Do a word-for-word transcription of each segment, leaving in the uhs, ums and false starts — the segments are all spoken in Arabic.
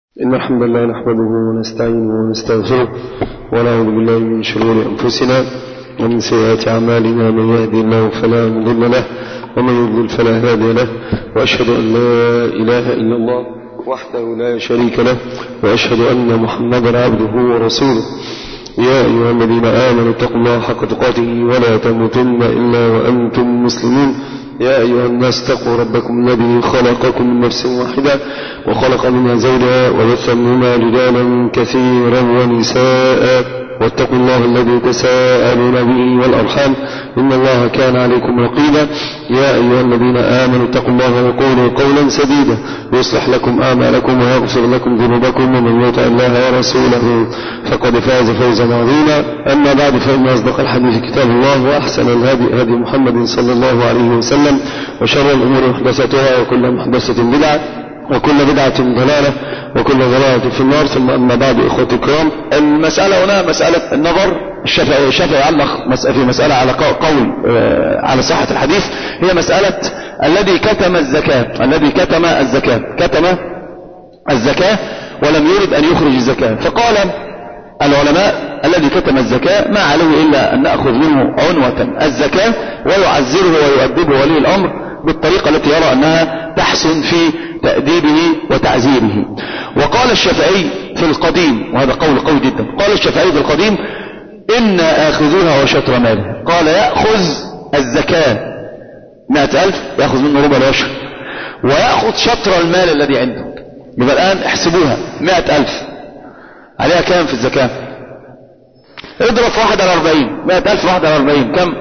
إن الحمد لله نحمده ونستعينه ونستغفره ونعوذ بالله من شرور أنفسنا ومن سيئات أعمالنا. من يهدي الله فلا مضل له ومن يضلل فلا هادي له، وأشهد أن لا إله إلا الله وحده لا شريك له، وأشهد أن محمدا عبده ورسوله. يا أيها الذين آمنوا اتقوا الله حق تقاته ولا تموتن إلا وأنتم مسلمون. يا أيها الناس اتقوا ربكم الذي خلقكم من نفس واحدة وخلق منها زوجها وبث منهما رجالا كثيرا ونساء، واتقوا الله الذي تساءلون به والأرحام إن الله كان عليكم رقيبا. يا أيها الذين آمنوا اتقوا الله وقولوا قولا سديدا يصلح لكم أعمالكم ويغفر لكم ذنوبكم، ومن يطع الله ورسوله فقد فاز فوزا عظيما. أما بعد، فإن أصدق الحديث كتاب الله، وأحسن الهدي هدي محمد صلى الله عليه وسلم، وشر الأمور محدثاتها، وكل محدثة بدعة، وكل بدعة ضلالة، وكل ضلالة في النار. ثم أما بعد، إخوتي الكرام، المسألة هنا مسألة النظر. الشافعي الشافعي علق في مسألة على قول على صحة الحديث، هي مسألة الذي كتم الزكاة الذي كتم الزكاة كتم الزكاة ولم يرد أن يخرج الزكاة. فقال العلماء الذي كتم الزكاة ما عليه إلا أن نأخذ منه عنوة الزكاة ويعزره ويؤدبه ولي الأمر بالطريقة التي يرى أنها تحسن في تأديبه وتعزيره. وقال الشافعي في القديم، وهذا قول قوي جدا، قال الشافعي في القديم: إن آخذوها وشطر ماله. قال يأخذ الزكاة مئة ألف، يأخذ منه ربع العشر، ويأخذ شطر المال الذي عنده. يبقى الآن احسبوها، مئة ألف عليها كام في الزكاة؟ اضرب في واحد على أربعين، مئة ألف واحد على أربعين كم؟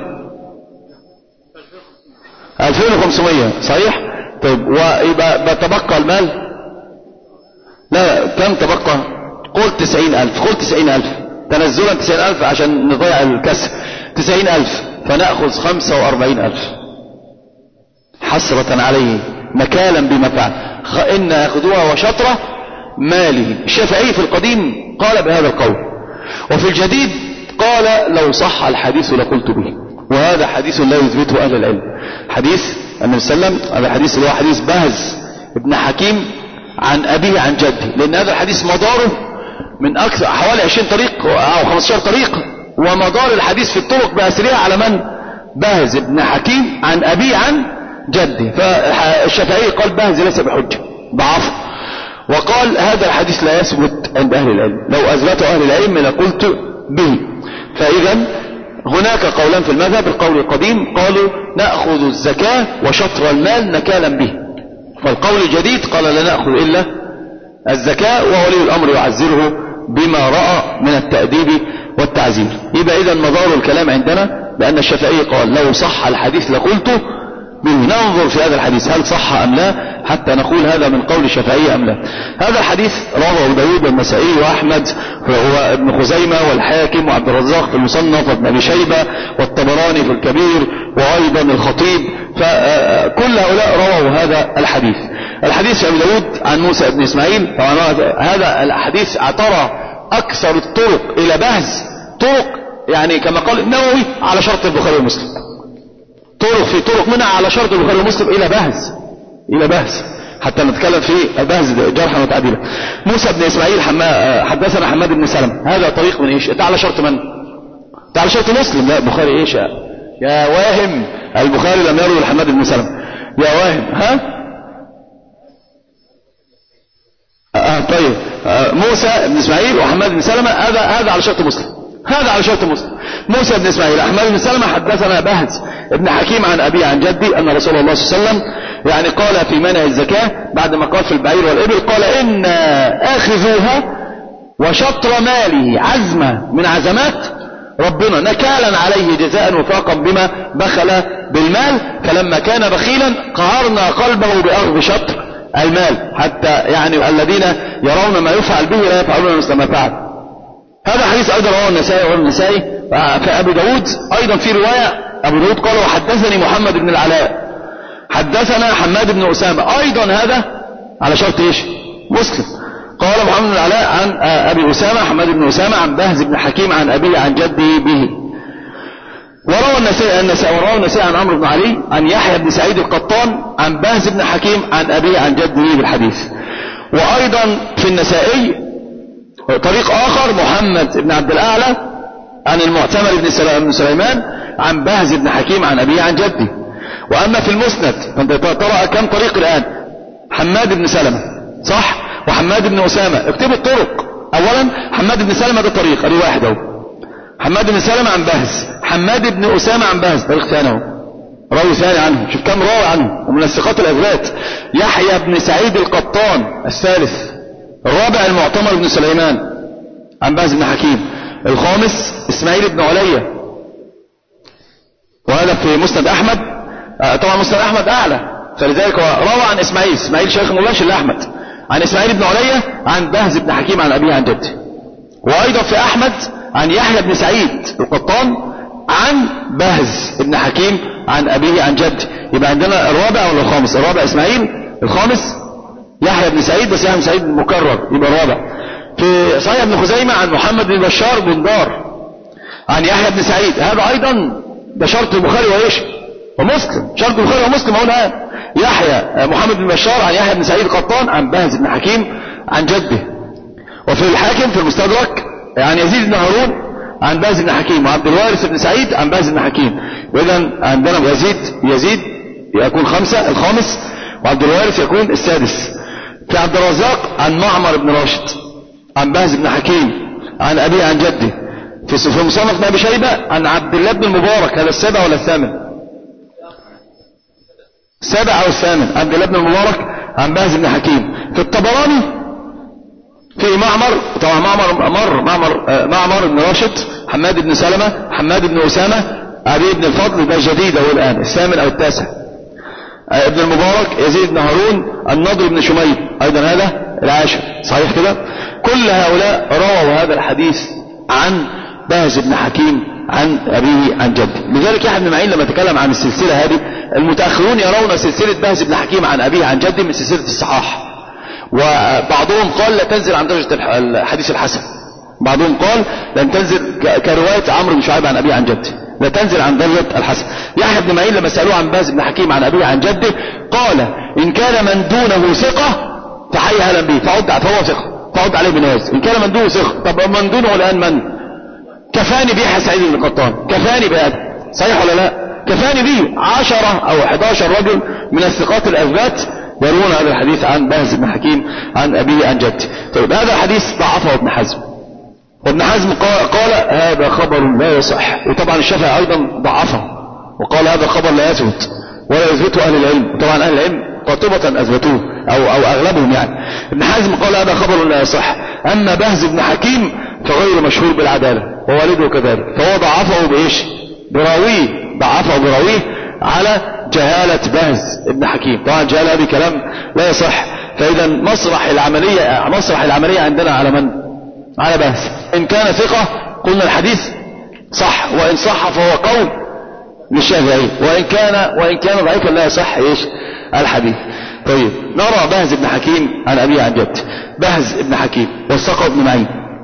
ألفين وخمسمائة، صحيح؟ طيب، ويبقى تبقى المال؟ لا، كم تبقى؟ قل تسعين ألف، قل تسعين ألف تنزلا، تسعين ألف عشان نضيع الكسر، تسعين ألف، فنأخذ خمسة وأربعين ألف حسرة عليه نكالا بما فعل. إن أخذوها وشطرة ماله. الشافعي في القديم قال بهذا القول، وفي الجديد قال لو صح الحديث لقلت به. وهذا حديث لا يثبته أهل العلم. حديث النبي صلى الله عليه وسلم، هذا الحديث اللي هو حديث بهز ابن حكيم عن أبيه عن جده، لأن هذا الحديث مداره من أكثر حوالي عشرين طريق أو خمسة عشر طريق، ومدار الحديث في الطرق بأسرها على من؟ بهز ابن حكيم عن أبيه عن جده. فالشافعي قال بهز ليس بحجة، ضعف، وقال هذا الحديث لا يثبت عند أهل العلم، لو أثبته أهل العلم لقلت به. فإذا هناك قولان في المذهب. القول القديم قالوا نأخذ الزكاة وشطر المال نكالا به، والقول الجديد قال لا نأخذ إلا الزكاة، وولي الأمر يعزره بما رأى من التأديب والتعزير. يبقى إذا مدار الكلام عندنا بأن الشافعي قال لو صح الحديث لقلته به. ننظر في هذا الحديث هل صح أم لا حتى نقول هذا من قول الشافعي أم لا. هذا الحديث رواه أبو داود والنسائي وأحمد وهو ابن خزيمة والحاكم وعبد الرزاق في المصنف وابن أبي شيبة والطبراني في الكبير وأيضا الخطيب. فكل هؤلاء رووا هذا الحديث. الحديث في أبي داود عن موسى بن إسماعيل. طبعا هذا الحديث اعترى أكثر الطرق إلى بهز، طرق يعني كما قال النووي على شرط البخاري ومسلم، طرق في طرق منها على شرط البخاري ومسلم إلى بهز إلى بهز حتى نتكلم في البهز جرحا وتعديلا. موسى بن إسماعيل حدثنا حماد بن سلمة، هذا طريق من إيش؟ ده على شرط من؟ ده على شرط مسلم. لا، البخاري إيش يا واهم؟ البخاري لم يروي حماد بن سلمة يا واهم. ها آه طيب، آه موسى بن إسماعيل وحماد بن سلمة، هذا هذا على شرط مسلم، هذا على شرط مسلم. موسى بن إسماعيل أحمد بن سلمة حدثنا بهز ابن حكيم عن أبي عن جدي أن رسول الله صلى الله عليه وسلم يعني قال في منع الزكاة بعد ما قال في البعير والإبل، قال إن آخذوها وشطر ماله عزمة من عزمات ربنا نكالا عليه جزاء وفاقا بما بخل بالمال، فلما كان بخيلا قهرنا قلبه بأخذ شطر المال، حتى يعني الذين يرون ما يفعل به لا يفعلون مثل ما فعل. هذا حديث أيضا رواه النسائي ورواه النسائي في أبي داود. أيضا في رواية أبو داود قال وحدثني محمد بن العلاء حدثنا حماد بن أسامة، أيضا هذا على شرط إيش؟ مسلم. قال محمد بن العلاء عن أبي أسامة حماد بن أسامة عن بهز بن حكيم عن أبيه عن جده به. وروى النسائي وروى النسائي عن عمرو بن علي عن يحيى بن سعيد القطان عن بهز بن حكيم عن أبيه عن جده بالحديث. وأيضا في النسائي طريق آخر محمد بن عبد الأعلى عن المعتمر بن سليمان عن بهز بن حكيم عن أبيه عن جده. وأما في المسند فأنت ترى كم طريق الآن؟ حماد بن سلمة صح، وحماد بن أسامة. اكتبوا الطرق. أولا حماد بن سلمة ده طريق ادي واحد اهو، حماد بن سلمة عن بهز، حماد بن أسامة عن بهز طريق ثاني اهو، راوي ثاني عنه، شوف كم راوي عنه ومن الثقات الأثبات. يحيى بن سعيد القطان الثالث. الرابع المعتمر بن سليمان عن بهز بن حكيم. الخامس إسماعيل بن عليا، وهذا في مسند أحمد. طبعا مسند أحمد أعلى، فلذلك هو روى عن إسماعيل، إسماعيل شيخ مباشر لأحمد، عن إسماعيل بن عليا عن بهز بن حكيم عن أبيه عن جده. وأيضا في أحمد عن يحيى بن سعيد القطان عن بهز بن حكيم عن أبيه عن جده. يبقى عندنا الرابع ولا الخامس؟ الرابع إسماعيل، الخامس يحيى بن سعيد، بس يحيى بن سعيد مكرر يبقى الرابع. في صحيح ابن خزيمة عن محمد بن بشار بن دار عن يحيى بن سعيد، هذا أيضا ده شرط البخاري وإيش ومسلم، شرط البخاري ومسلم أقول الآن. يحيى محمد بن بشار عن يحيى بن سعيد القطان عن بهز بن حكيم عن جده. وفي الحاكم في المستدرك عن يزيد بن هارون عن بهز بن حكيم وعبد الوارث بن سعيد عن بهز بن حكيم. وإذا عندنا يزيد يزيد يكون خمسة الخامس، وعبد الوارث يكون السادس. في عبد الرزاق عن معمر بن راشد عن بهز بن حكيم عن أبيه عن جده. في مصنف ابن أبي شيبة عن عبد الله بن المبارك، هذا السابع ولا الثامن؟ السابع أو الثامن، عبد الله بن المبارك عن بهز بن حكيم. في الطبراني في معمر، طبعا معمر مر معمر معمر بن راشد، حماد بن سلمة، حماد بن أسامة، علي بن الفضل، ده جديد هو الآن الثامن أو التاسع. ابن المبارك، يزيد بن هارون، النضر بن شميل أيضا هذا العاشر، صحيح كده؟ كل هؤلاء رووا هذا الحديث عن بهز بن حكيم عن أبيه عن جده. لذلك يحيى بن معين لما تكلم عن السلسلة هذه، المتأخرون يرون سلسلة بهز بن حكيم عن أبيه عن جده من سلسلة الصحاح، وبعضهم قال لا تنزل عن درجة الحديث الحسن، بعضهم قال لن تنزل كرواية عمرو بن شعيب عن أبيه عن جده، لا تنزل عن درجة الحسن. يحيى بن معين لما سألوه عن بهز بن حكيم عن أبيه عن جده قال إن كان من دونه ثقة فحي هلا به، فعد فهو ثقة، فعد عليه بنواز. إن كان من دونه ثقة، طب من دونه الآن من؟ كفاني به يحيى سعيد بن قطان، كفاني بهذا، صحيح ولا لا؟ كفاني به عشرة أو حداشر رجل من الثقات الأثبات يروون هذا الحديث عن بهز بن حكيم عن أبيه عن جده. طيب هذا الحديث ضعفه ابن حزم، وابن حزم قال هذا خبر لا يصح، وطبعا الشافعي أيضا ضعفه وقال هذا خبر لا يثبت ولا يثبته أهل العلم، وطبعا أهل العلم قاطبة أثبتوه أو, أو أغلبهم يعني. ابن حزم قال هذا خبر لا يصح. أما بهز بن حكيم فغير مشهور بالعدالة ووالده كذلك، فهو ضعفه بإيش؟ براويه، ضعفه براويه على جهالة بهز بن حكيم. طبعا جهالة هذه كلام لا يصح. فإذا مسرح العملية مسرح العملية عندنا على من؟ على بهز. إن كان ثقة قلنا الحديث صح، وإن صح فهو قول للشافعي، وإن كان وإن كان ضعيفا لا يصح إيش الحديث. طيب نرى بهز بن حكيم عن أبيه عن جده. بهز بن حكيم وثقه ابن معين،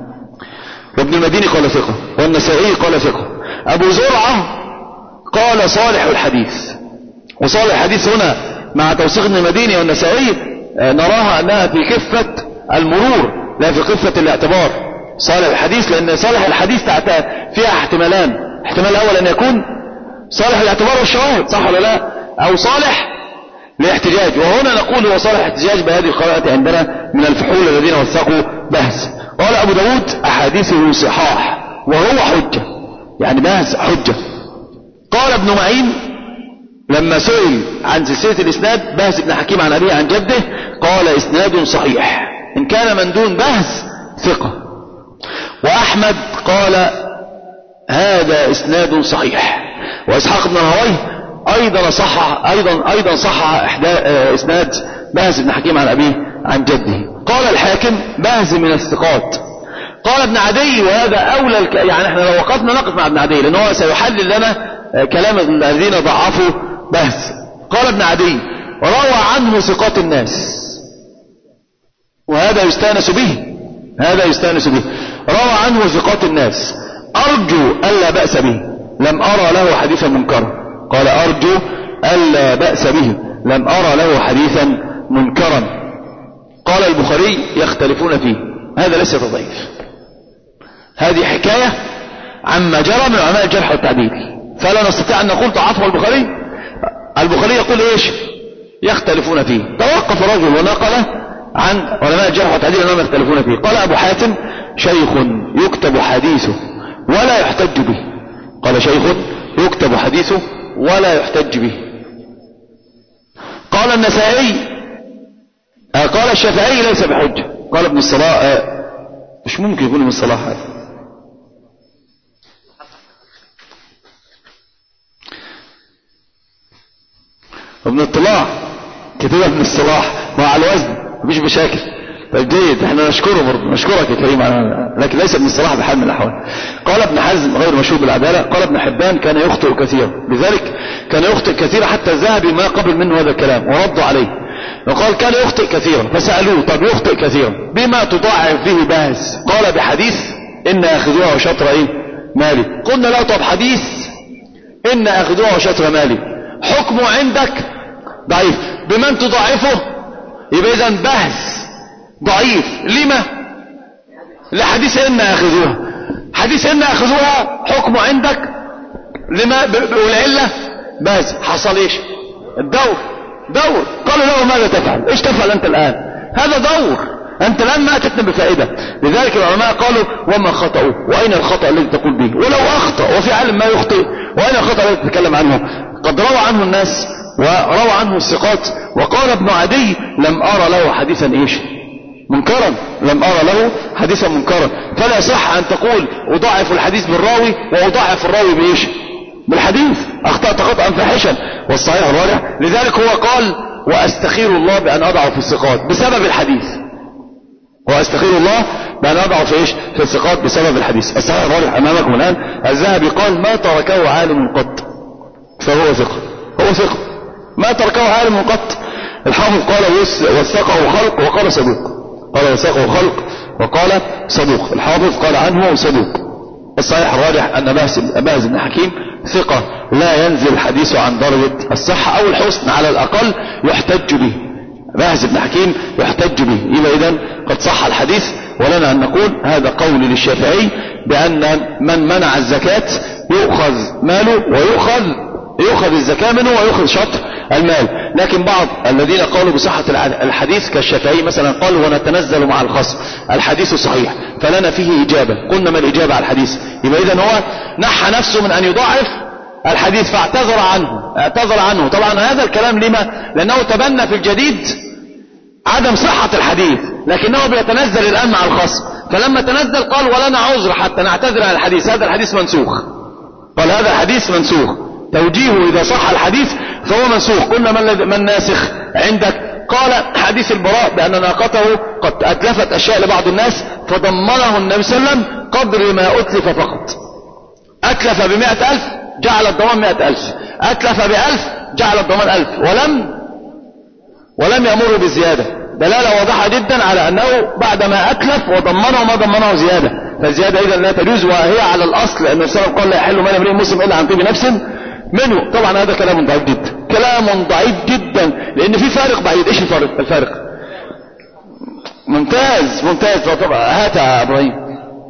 وابن المديني قال ثقة، والنسائي قال ثقة. أبو زرعة قال صالح الحديث، وصالح الحديث هنا مع توثيق ابن المديني والنسائي نراها أنها في كفة المرور لا في كفة الاعتبار. صالح الحديث لأن صالح الحديث فيها احتمالان، احتمال الأول أن يكون صالح الاعتبار والشواهد، صح ولا لا؟ أو صالح لاحتجاج، وهنا نقول هو صالح احتجاج بهذه القراءة عندنا من الفحول الذين وثقوا بهز. قال أبو داود أحاديثه صحاح وهو حجة، يعني بهز حجة. قال ابن معين لما سئل عن سلسلة الإسناد بهز بن حكيم عن أبيه عن جده قال إسناد صحيح إن كان من دون بهز ثقة. وأحمد قال هذا إسناد صحيح. وإسحاق بن راهويه أيضا صحح أيضا أيضا صحح إسناد بهز بن حكيم عن أبيه عن جده. قال الحاكم بهز من الثقات. قال ابن عدي وهذا أولى الك... يعني احنا لو وقفنا نقف مع ابن عدي لأنه سيحلل لنا كلام الذين ضعفوا بهز. قال ابن عدي روى عنه ثقات الناس، وهذا يستانس به، هذا يستانس به. روى عنه ثقات الناس أرجو ألا بأس به، لم أرى له حديثا منكرا. قال أرجو ألا بأس به، لم أرى له حديثا منكرا. قال البخاري يختلفون فيه، هذا ليس تضعيف، هذه حكاية عما جرى من علماء الجرح والتعديل، فلا نستطيع أن نقول ضعفه البخاري. البخاري يقول إيش؟ يختلفون فيه. توقف رجل ونقل عن علماء الجرح والتعديل أنهم يختلفون فيه. قال أبو حاتم شيخ يكتب حديثه ولا يحتج به. قال شيخ يكتب حديثه ولا يحتج به. قال النسائي آه قال الشافعي ليس بحجة. قال ابن الصلاح آه مش ممكن يكون ابن الصلاح هذا، ابن الطلاع كتبها ابن الصلاح مع الوزن مفيش مشاكل. طيب جيد، احنا نشكره برضه، نشكرك يا كريم، لكن ليس ابن الصلاح بحال من الاحوال. قال ابن حزم غير مشهور بالعداله. قال ابن حبان كان يخطئ كثيرا، لذلك كان يخطئ كثيرا حتى الذهبي ما قبل منه هذا الكلام وردوا عليه، وقال كان يخطئ كثيرا. فسالوه طب يخطئ كثيرا بما تضاعف به باهز؟ قال بحديث ان اخذوها وشطر ايه مالي. قلنا له طب حديث ان اخذوها وشطر مالي حكمه عندك ضعيف، بمن تضاعفه؟ يبقى اذا بهز ضعيف. لما؟ لحديث ان اخذوها. حديث ان اخذوها حكمه عندك لما والعله بهز. حصل ايش؟ الدور دور. قالوا له ماذا تفعل؟ ايش تفعل انت الان؟ هذا دور، انت الان ما اتتنا بفائده. لذلك العلماء قالوا وما خطأوا، واين الخطأ الذي تقول به؟ ولو اخطأ وفي علم ما يخطئ، واين الخطأ الذي تتكلم عنه؟ قد روى عنه الناس وروى عنه الثقات. وقال ابن عدي لم ارى له حديثا ايش منكرا، لم ارى له حديثا منكرا. فلا صح ان تقول اضاعف الحديث بالراوي واضاعف الراوي بايش؟ بالحديث. اخطأت خطأ فاحشا والصحيح الراجح. لذلك هو قال واستخير الله بان اضع في الثقات بسبب الحديث، واستخير الله بان اضع في ايش؟ في الثقات بسبب الحديث. الصحيح الراجح امامكم الان. الذهبي قال ما تركه عالم قط فهو ثقة، هو ثقة ما تركه عالم قط. الحافظ قال وثقه خلق وقال صدوق، قال وثقه خلق وقال صدوق. الحافظ قال عنه صدوق. الصحيح الراجح ان باز بن حكيم ثقة لا ينزل الحديث عن درجة الصحة او الحسن، على الاقل يحتج به. باز بن حكيم يحتج به. يبقى اذا قد صح الحديث. ولنا ان نقول هذا قول للشافعي بان من منع الزكاة يؤخذ ماله ويؤخذ يؤخذ الزكاة منه ويؤخذ شطر المال. لكن بعض الذين قالوا بصحة الحديث كالشافعي مثلا قالوا ونتنزل مع الخصم الحديث صحيح فلنا فيه إجابة. قلنا ما الإجابة على الحديث؟ يبقى إذن هو نحى نفسه من أن يضاعف الحديث فاعتذر عنه، اعتذر عنه. طبعا هذا الكلام لما؟ لأنه تبنى في الجديد عدم صحة الحديث، لكنه بيتنزل الآن مع الخصم. فلما تنزل قال ولنا عذر حتى نعتذر عن الحديث، هذا الحديث منسوخ. قال هذا الحديث منسوخ، توجيهه إذا صح الحديث فهو منسوخ. قلنا ما الناسخ عندك؟ قال حديث البراء بأن ناقته قد أتلفت أشياء لبعض الناس فضمنه النبي صلى الله عليه وسلم قدر ما أتلف فقط. أتلف بمئة ألف جعل الضمان مئة ألف، أتلف بألف جعل الضمان ألف، ولم ولم يأمره بالزيادة. دلالة واضحة جدا على أنه بعدما أتلف وضمنه ما ضمنه زيادة، فالزيادة إذا لا تجوز، وهي على الأصل لأن الرسول قال لا يحل مال امرئ مسلم إلا عن طيب نفس منه. طبعا هذا كلام ضعيف جدا، كلام ضعيف جدا، لأن في فارق بعيد. إيش الفارق؟ الفارق ممتاز ممتاز. طبعا هات يا إبراهيم.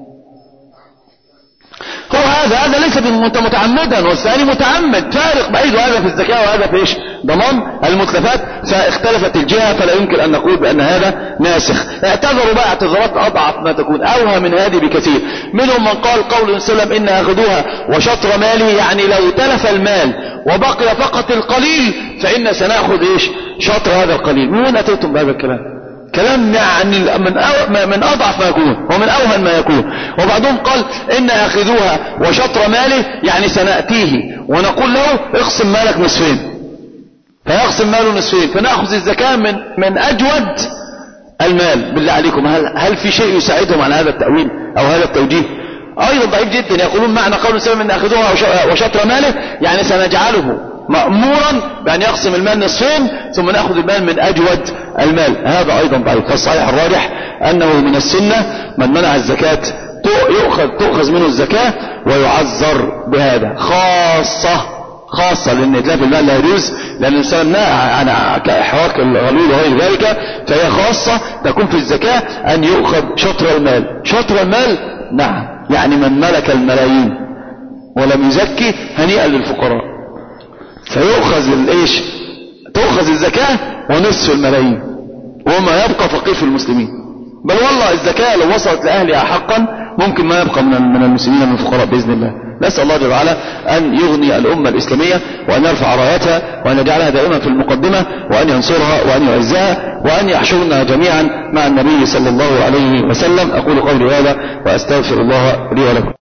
هو هذا هذا ليس متعمدا والثاني متعمد، فارق بعيد. وهذا في الزكاة وهذا في ايش؟ ضمان المتلفات. فاختلفت الجهة فلا يمكن ان نقول بان هذا ناسخ. اعتذروا بقى اعتذارات اضعف ما تكون، اوهى من هذه بكثير. منهم من قال قول سلم ان اخذوها وشطر ماله، يعني لو تلف المال وبقي فقط القليل فإن سنأخذ ايش؟ شطر هذا القليل. من وين اتيتم بهذا الكلام؟ كلام يعني من أو من اضعف ما يكون ومن اوهن ما يكون. وبعضهم قال ان اخذوها وشطر ماله يعني سنأتيه ونقول له اقسم مالك نصفين، فيقسم ماله نصفين فنأخذ الزكاة من من اجود المال. بالله عليكم هل هل في شيء يساعدهم على هذا التأويل او هذا التوجيه؟ ايضا ضعيف جدا. يقولون معنى قول سلم ان اخذوها وشطر ماله يعني سنجعله مأمورا بأن يقسم المال نصفين ثم نأخذ المال من أجود المال. هذا أيضا ضعيف. فالصحيح الراجح أنه من السنة من منع الزكاة يؤخذ تؤخذ منه الزكاة ويعذر بهذا، خاصة خاصة، لأن إتلاف المال لا يجوز، لأن الإنسان نهى عن إحراق الغلول وغير ذلك، فهي خاصة تكون في الزكاة أن يؤخذ شطر المال. شطر المال نعم، يعني من ملك الملايين ولم يزكي هنيئا للفقراء، فيؤخذ الإيش، تؤخذ الزكاة ونصف الملايين وما يبقى فقير في المسلمين. بل والله الزكاة لو وصلت لأهلها حقا ممكن ما يبقى من المسلمين من الفقراء بإذن الله. نسأل الله جل وعلا أن يغني الأمة الإسلامية وأن يرفع رايتها وأن يجعلها دائما في المقدمة وأن ينصرها وأن يعزها وأن يحشرنا جميعا مع النبي صلى الله عليه وسلم. أقول قولي هذا وأستغفر الله لي ولكم.